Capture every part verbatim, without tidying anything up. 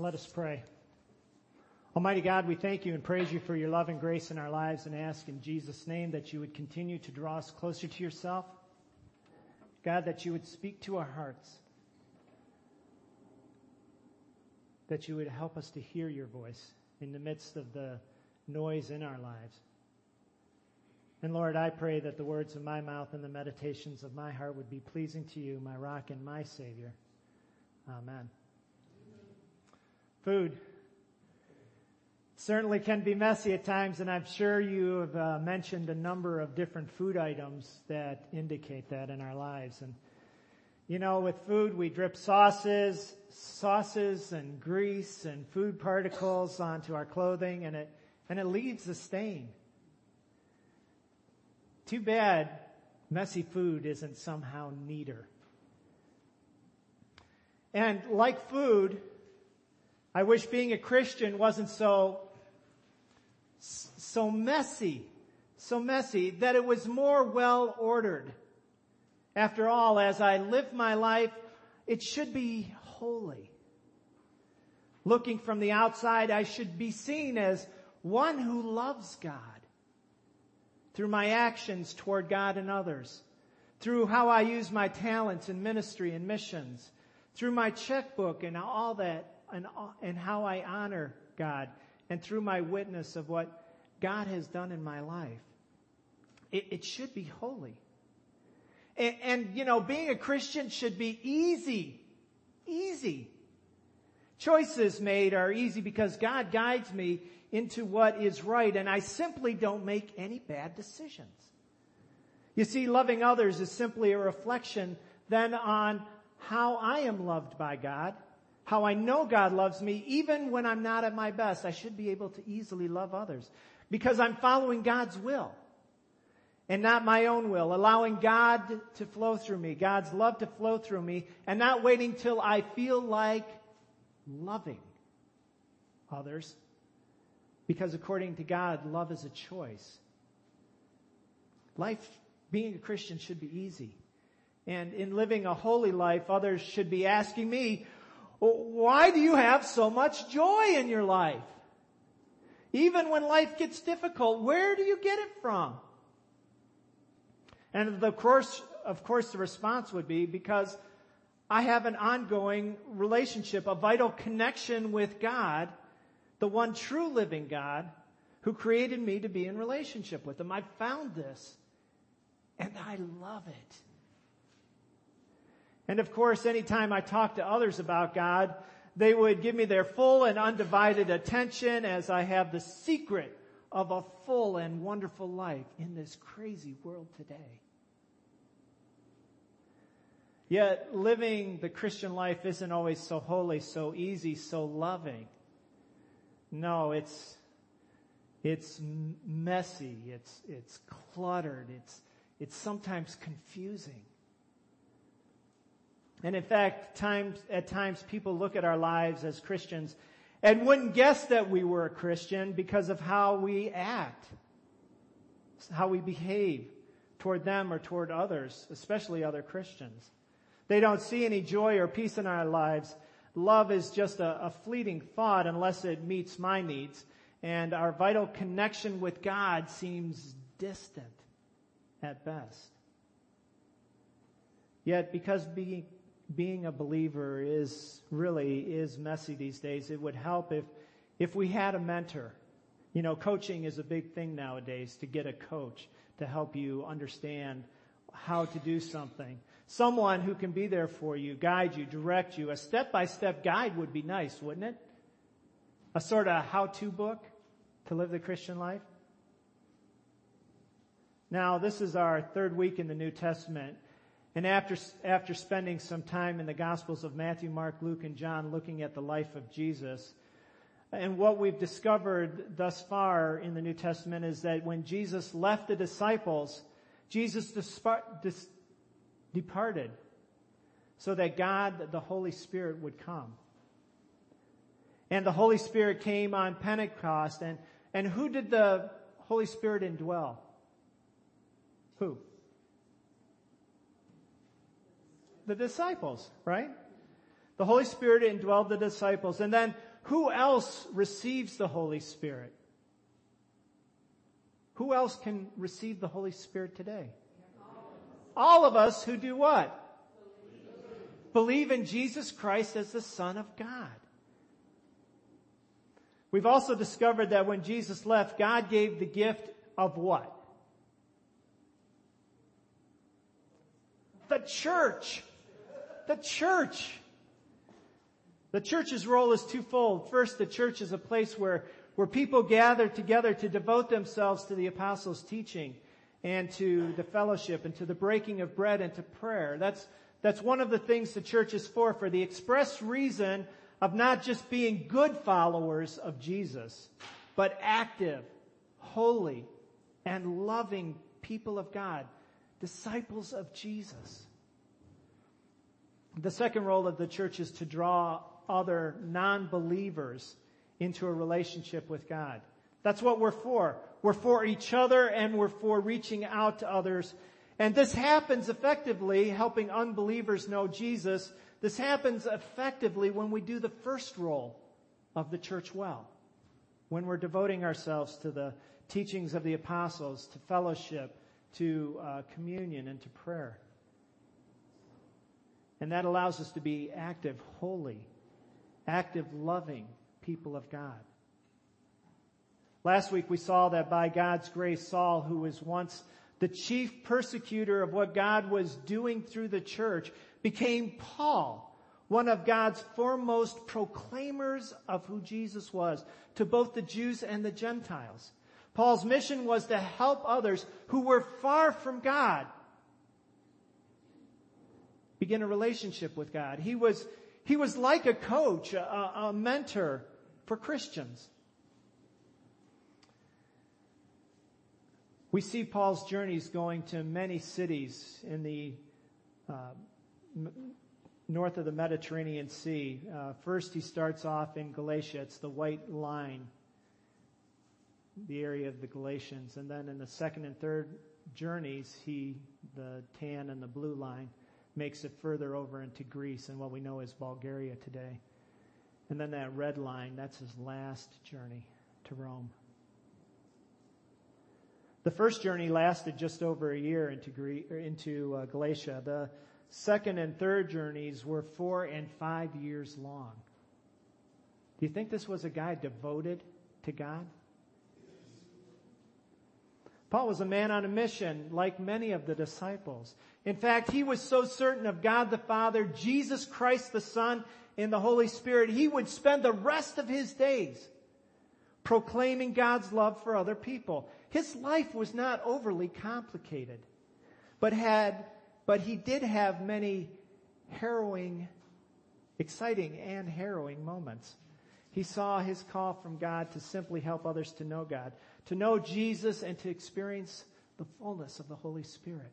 Let us pray. Almighty God, we thank you and praise you for your love and grace in our lives and ask in Jesus' name that you would continue to draw us closer to yourself. God, that you would speak to our hearts. That you would help us to hear your voice in the midst of the noise in our lives. And Lord, I pray that the words of my mouth and the meditations of my heart would be pleasing to you, my rock and my Savior. Amen. Food certainly can be messy at times, and I'm sure you have uh, mentioned a number of different food items that indicate that in our lives. And you know, with food, we drip sauces, sauces and grease and food particles onto our clothing, and it and it leaves a stain. Too bad messy food isn't somehow neater. And like food, I wish being a Christian wasn't so, so messy, so messy that it was more well ordered. After all, as I live my life, it should be holy. Looking from the outside, I should be seen as one who loves God. Through my actions toward God and others, through how I use my talents in ministry and missions, through my checkbook and all that, and, and how I honor God, and through my witness of what God has done in my life. It, it should be holy. And, and, you know, being a Christian should be easy. Easy. Choices made are easy because God guides me into what is right, and I simply don't make any bad decisions. You see, loving others is simply a reflection then on how I am loved by God, how I know God loves me, even when I'm not at my best. I should be able to easily love others because I'm following God's will and not my own will, allowing God to flow through me, God's love to flow through me, and not waiting till I feel like loving others. Because according to God, love is a choice. Life, being a Christian, should be easy. And in living a holy life, others should be asking me, why do you have so much joy in your life? Even when life gets difficult, where do you get it from? And of course, of course, the response would be because I have an ongoing relationship, a vital connection with God, the one true living God who created me to be in relationship with Him. I found this and I love it. And of course, anytime I talk to others about God, they would give me their full and undivided attention as I have the secret of a full and wonderful life in this crazy world today. Yet living the Christian life isn't always so holy, so easy, so loving. No, it's, it's messy, it's, it's cluttered, it's, it's sometimes confusing. And in fact, times, at times people look at our lives as Christians and wouldn't guess that we were a Christian because of how we act, how we behave toward them or toward others, especially other Christians. They don't see any joy or peace in our lives. Love is just a, a fleeting thought unless it meets my needs. And our vital connection with God seems distant at best. Yet because being, being a believer is really is messy these days, it would help if, if we had a mentor. You know, coaching is a big thing nowadays, to get a coach to help you understand how to do something. Someone who can be there for you, guide you, direct you. A step-by-step guide would be nice, wouldn't it? A sort of how-to book to live the Christian life. Now, this is our third week in the New Testament. And after, after spending some time in the Gospels of Matthew, Mark, Luke, and John looking at the life of Jesus, and what we've discovered thus far in the New Testament is that when Jesus left the disciples, Jesus dispar- dis- departed so that God, the Holy Spirit, would come. And the Holy Spirit came on Pentecost. And, and who did the Holy Spirit indwell? Who? The disciples, right? The Holy Spirit indwelled the disciples. And then who else receives the Holy Spirit? Who else can receive the Holy Spirit today? All of us who do what? Believe in Jesus Christ as the Son of God. We've also discovered that when Jesus left, God gave the gift of what? The church. The church. The church's role is twofold. First, the church is a place where, where people gather together to devote themselves to the apostles' teaching and to the fellowship and to the breaking of bread and to prayer. That's, that's one of the things the church is for, for the express reason of not just being good followers of Jesus, but active, holy, and loving people of God, disciples of Jesus. The second role of the church is to draw other non-believers into a relationship with God. That's what we're for. We're for each other and we're for reaching out to others. And this happens effectively, helping unbelievers know Jesus. This happens effectively when we do the first role of the church well. When we're devoting ourselves to the teachings of the apostles, to fellowship, to uh, communion, and to prayer. And that allows us to be active, holy, active, loving people of God. Last week we saw that by God's grace, Saul, who was once the chief persecutor of what God was doing through the church, became Paul, one of God's foremost proclaimers of who Jesus was to both the Jews and the Gentiles. Paul's mission was to help others who were far from God begin a relationship with God. He was, he was like a coach, a, a mentor for Christians. We see Paul's journeys going to many cities in the uh, m- north of the Mediterranean Sea. Uh, first, he starts off in Galatia. It's the white line, the area of the Galatians. And then in the second and third journeys, he, the tan and the blue line, makes it further over into Greece and what we know as Bulgaria today. And then that red line, that's his last journey to Rome. The first journey lasted just over a year into Greece, into uh, Galatia. The second and third journeys were four and five years long. Do you think this was a guy devoted to God? Paul was a man on a mission, like many of the disciples. In fact, he was so certain of God the Father, Jesus Christ the Son, and the Holy Spirit, he would spend the rest of his days proclaiming God's love for other people. His life was not overly complicated, but had, but he did have many harrowing, exciting and harrowing moments. He saw his call from God to simply help others to know God, to know Jesus and to experience the fullness of the Holy Spirit.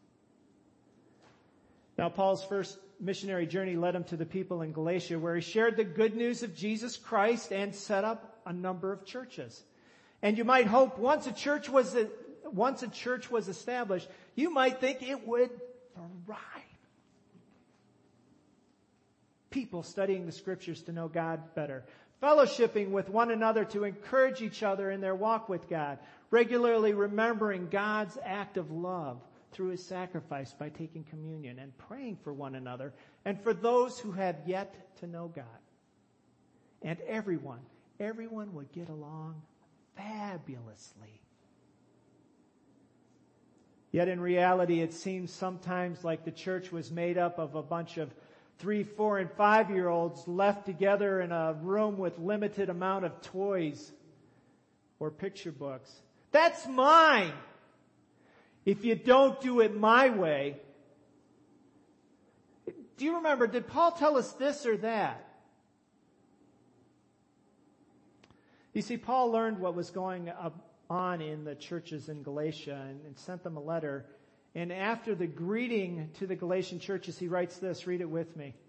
Now, Paul's first missionary journey led him to the people in Galatia, where he shared the good news of Jesus Christ and set up a number of churches. And you might hope once a church was a, once a church was established, you might think it would thrive. People studying the scriptures to know God better, fellowshipping with one another to encourage each other in their walk with God, regularly remembering God's act of love through his sacrifice by taking communion, and praying for one another and for those who have yet to know God. And everyone, everyone would get along fabulously. Yet in reality, it seems sometimes like the church was made up of a bunch of three, four, and five-year-olds left together in a room with limited amount of toys or picture books. That's mine! If you don't do it my way. Do you remember, did Paul tell us this or that? You see, Paul learned what was going on in the churches in Galatia and, and sent them a letter. And after the greeting to the Galatian churches, he writes this. Read it with me.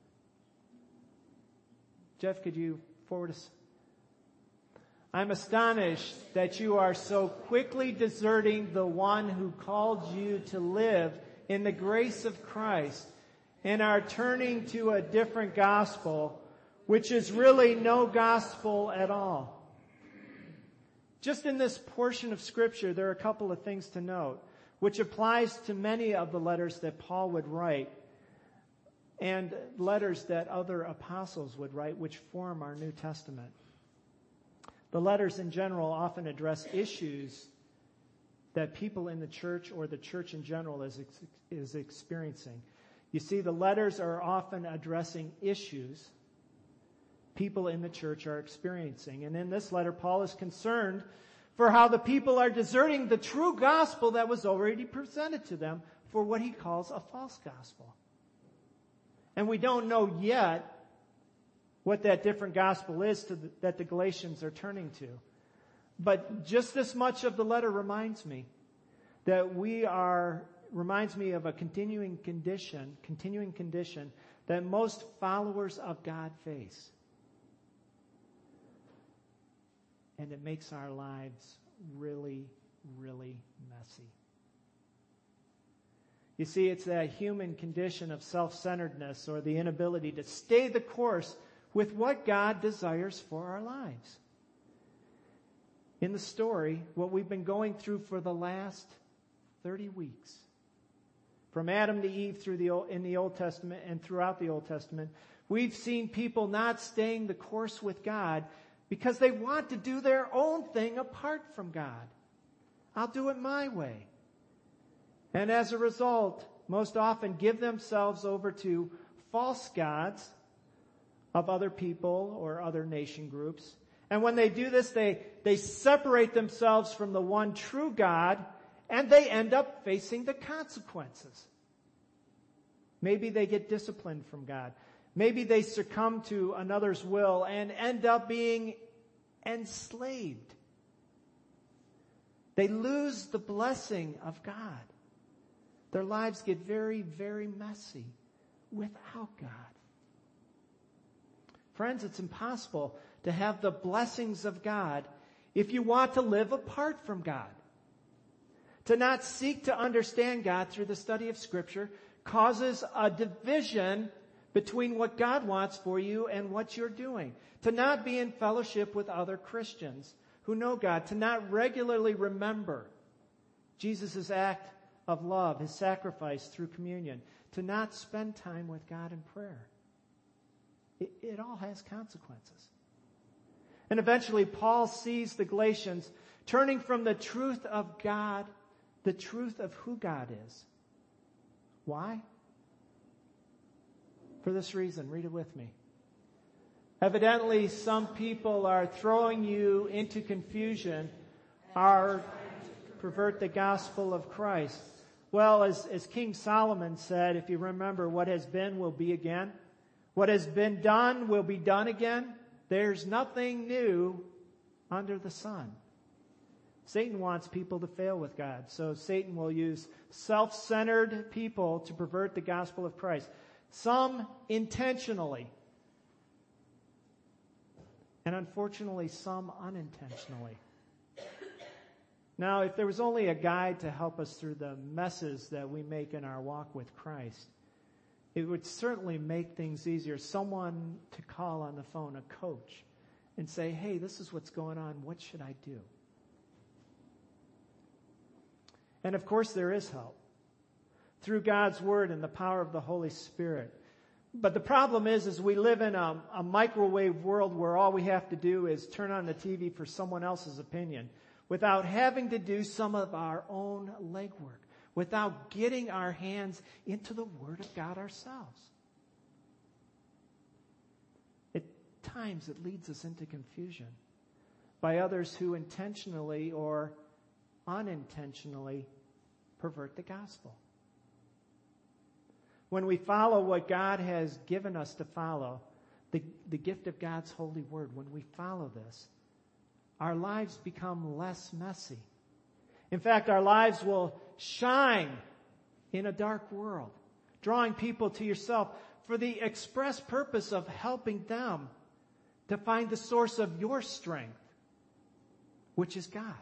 Jeff, could you forward us? I'm astonished that you are so quickly deserting the one who called you to live in the grace of Christ and are turning to a different gospel, which is really no gospel at all. Just in this portion of Scripture, there are a couple of things to note, which applies to many of the letters that Paul would write and letters that other apostles would write, which form our New Testament. The letters in general often address issues that people in the church or the church in general is, is experiencing. You see, the letters are often addressing issues people in the church are experiencing. And in this letter, Paul is concerned for how the people are deserting the true gospel that was already presented to them for what he calls a false gospel. And we don't know yet what that different gospel is to the, that the Galatians are turning to. But just this much of the letter reminds me that we are, reminds me of a continuing condition, continuing condition that most followers of God face. And it makes our lives really, really messy. You see, it's that human condition of self-centeredness or the inability to stay the course with what God desires for our lives. In the story, what we've been going through for the last thirty weeks, from Adam to Eve through the Old, in the Old Testament and throughout the Old Testament, we've seen people not staying the course with God because they want to do their own thing apart from God. I'll do it my way. And as a result, most often give themselves over to false gods of other people or other nation groups. And when they do this, they, they separate themselves from the one true God, and they end up facing the consequences. Maybe they get disciplined from God. Maybe they succumb to another's will and end up being enslaved. They lose the blessing of God. Their lives get very, very messy without God. Friends, it's impossible to have the blessings of God if you want to live apart from God. To not seek to understand God through the study of Scripture causes a division between what God wants for you and what you're doing. To not be in fellowship with other Christians who know God. To not regularly remember Jesus' act of love, His sacrifice through communion. To not spend time with God in prayer. It, it all has consequences. And eventually Paul sees the Galatians turning from the truth of God, the truth of who God is. Why? For this reason, read it with me. Evidently, some people are throwing you into confusion, are pervert the gospel of Christ. Well, as, as King Solomon said, if you remember, what has been will be again. What has been done will be done again. There's nothing new under the sun. Satan wants people to fail with God. So Satan will use self-centered people to pervert the gospel of Christ. Some intentionally. And unfortunately, some unintentionally. Now, if there was only a guide to help us through the messes that we make in our walk with Christ, it would certainly make things easier. Someone to call on the phone, a coach, and say, hey, this is what's going on. What should I do? And of course, there is help through God's Word and the power of the Holy Spirit. But the problem is, is we live in a, a microwave world where all we have to do is turn on the T V for someone else's opinion without having to do some of our own legwork, without getting our hands into the Word of God ourselves. At times it leads us into confusion by others who intentionally or unintentionally pervert the gospel. When we follow what God has given us to follow, the, the gift of God's holy word, when we follow this, our lives become less messy. In fact, our lives will shine in a dark world, drawing people to yourself for the express purpose of helping them to find the source of your strength, which is God.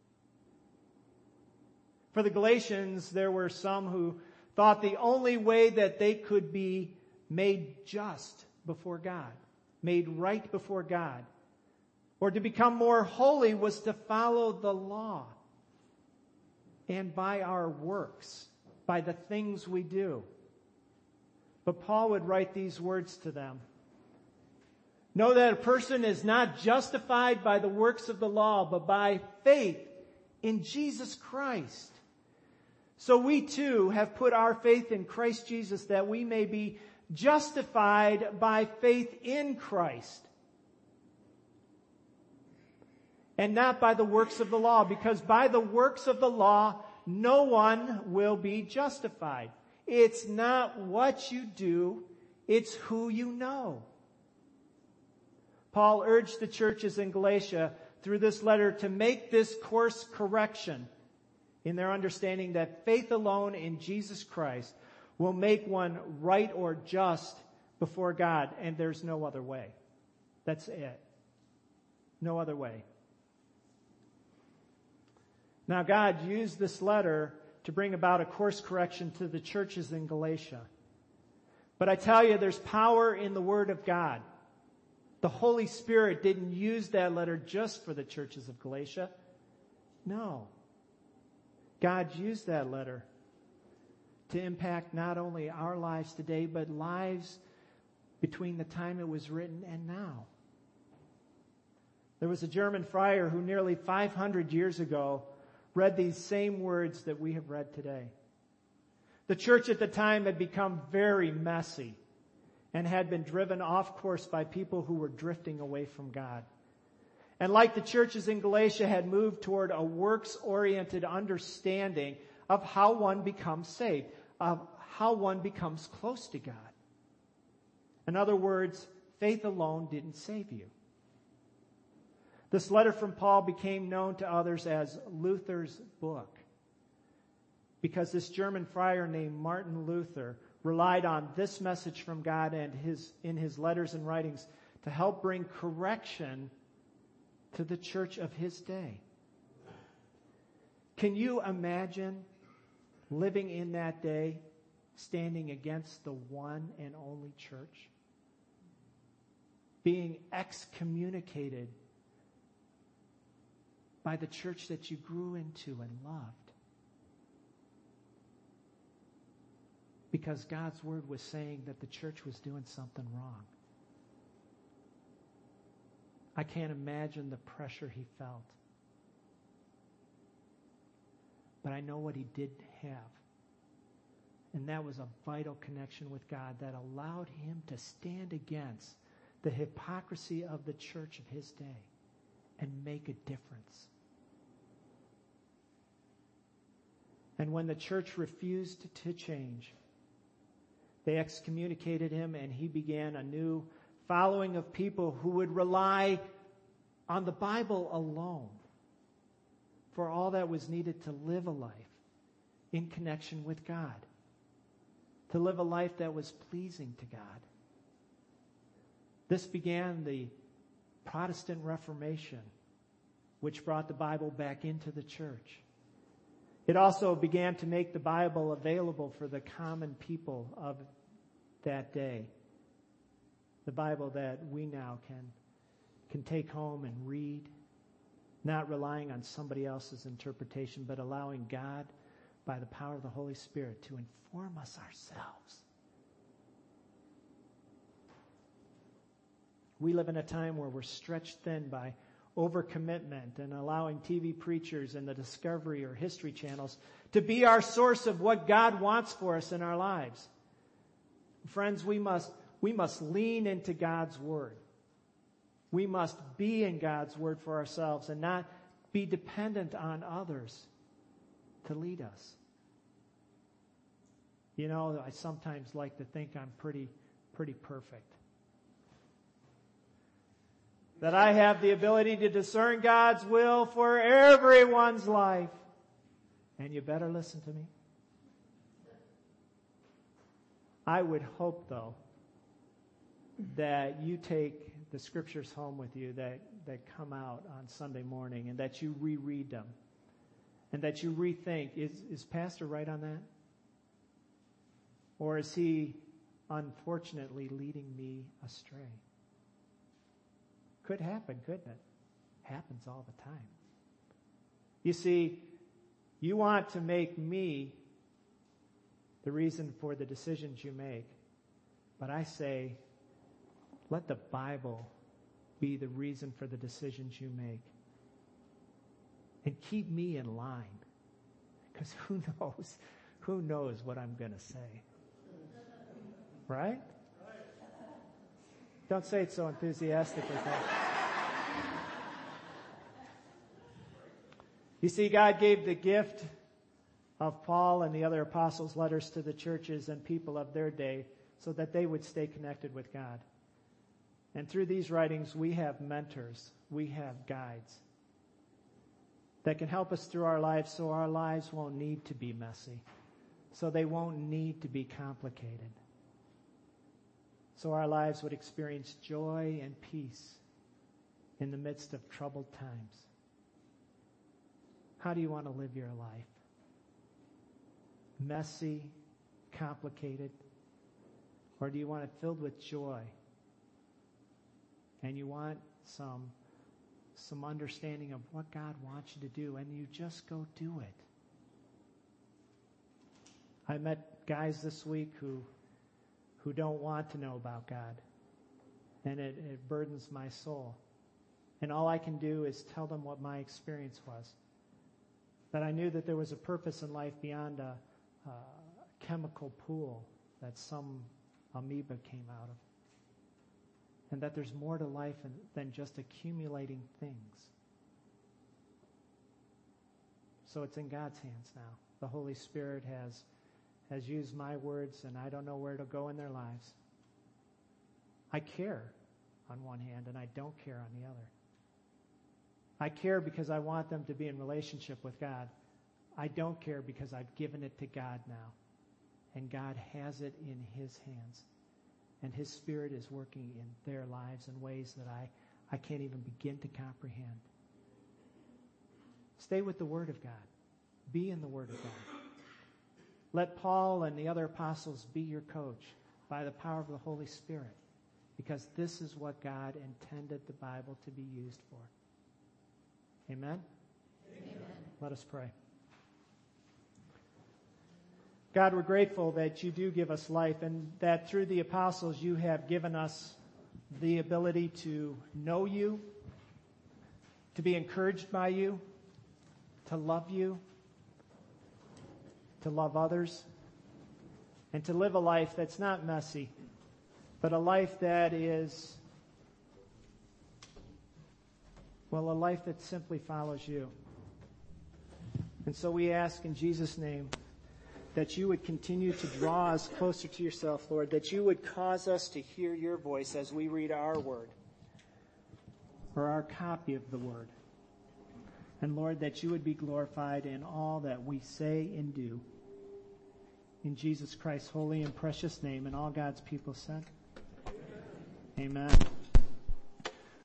For the Galatians, there were some who thought the only way that they could be made just before God made right before God. Or to become more holy was to follow the law. And by our works, by the things we do. But Paul would write these words to them. Know that a person is not justified by the works of the law, but by faith in Jesus Christ. So we too have put our faith in Christ Jesus that we may be justified by faith in Christ. And not by the works of the law, because by the works of the law, no one will be justified. It's not what you do, it's who you know. Paul urged the churches in Galatia through this letter to make this course correction in their understanding that faith alone in Jesus Christ will make one right or just before God, and there's no other way. That's it. No other way. Now, God used this letter to bring about a course correction to the churches in Galatia. But I tell you, there's power in the Word of God. The Holy Spirit didn't use that letter just for the churches of Galatia. No. God used that letter to impact not only our lives today, but lives between the time it was written and now. There was a German friar who nearly five hundred years ago read these same words that we have read today. The church at the time had become very messy and had been driven off course by people who were drifting away from God. And like the churches in Galatia had moved toward a works-oriented understanding of how one becomes saved, of how one becomes close to God. In other words, faith alone didn't save you. This letter from Paul became known to others as Luther's book, because this German friar named Martin Luther relied on this message from God and his in his letters and writings to help bring correction to the church of his day. Can you imagine living in that day, standing against the one and only church? Being excommunicated by the church that you grew into and loved. Because God's word was saying that the church was doing something wrong. I can't imagine the pressure he felt. But I know what he did have. And that was a vital connection with God that allowed him to stand against the hypocrisy of the church of his day and make a difference. And when the church refused to change, they excommunicated him, and he began a new following of people who would rely on the Bible alone for all that was needed to live a life in connection with God, to live a life that was pleasing to God. This began the Protestant Reformation, which brought the Bible back into the church. It also began to make the Bible available for the common people of that day. The Bible that we now can, can take home and read, not relying on somebody else's interpretation, but allowing God, by the power of the Holy Spirit, to inform us ourselves. We live in a time where we're stretched thin by overcommitment and allowing T V preachers and the Discovery or History channels to be our source of what God wants for us in our lives. Friends, we must, we must lean into God's Word. We must be in God's Word for ourselves and not be dependent on others to lead us. You know, I sometimes like to think I'm pretty, pretty perfect. That I have the ability to discern God's will for everyone's life. And you better listen to me. I would hope, though, that you take the scriptures home with you that, that come out on Sunday morning and that you reread them and that you rethink, is, is Pastor right on that? Or is he unfortunately leading me astray? Could happen, couldn't it? Happens all the time. You see, you want to make me the reason for the decisions you make. But I say, let the Bible be the reason for the decisions you make. And keep me in line. Because who knows? Who knows what I'm going to say? Right? Don't say it so enthusiastically. You see, God gave the gift of Paul and the other apostles' letters to the churches and people of their day so that they would stay connected with God. And through these writings, we have mentors, we have guides that can help us through our lives so our lives won't need to be messy, so they won't need to be complicated, so our lives would experience joy and peace in the midst of troubled times. How do you want to live your life? Messy, complicated, or do you want it filled with joy? And you want some, some understanding of what God wants you to do, and you just go do it. I met guys this week who who don't want to know about God, and it, it burdens my soul. And all I can do is tell them what my experience was. That I knew that there was a purpose in life beyond a, a chemical pool that some amoeba came out of. And that there's more to life than just accumulating things. So it's in God's hands now. The Holy Spirit has, has used my words, and I don't know where to go in their lives. I care on one hand, and I don't care on the other. I care because I want them to be in relationship with God. I don't care because I've given it to God now. And God has it in His hands. And His Spirit is working in their lives in ways that I, I can't even begin to comprehend. Stay with the Word of God. Be in the Word of God. Let Paul and the other apostles be your coach by the power of the Holy Spirit. Because this is what God intended the Bible to be used for. Amen? Amen. Let us pray. God, we're grateful that you do give us life, and that through the apostles you have given us the ability to know you, to be encouraged by you, to love you, to love others, and to live a life that's not messy, but a life that is, well, a life that simply follows you. And so we ask in Jesus' name that you would continue to draw us closer to yourself, Lord, that you would cause us to hear your voice as we read our word, or our copy of the word. And Lord, that you would be glorified in all that we say and do. In Jesus Christ's holy and precious name, and all God's people said, amen. Amen.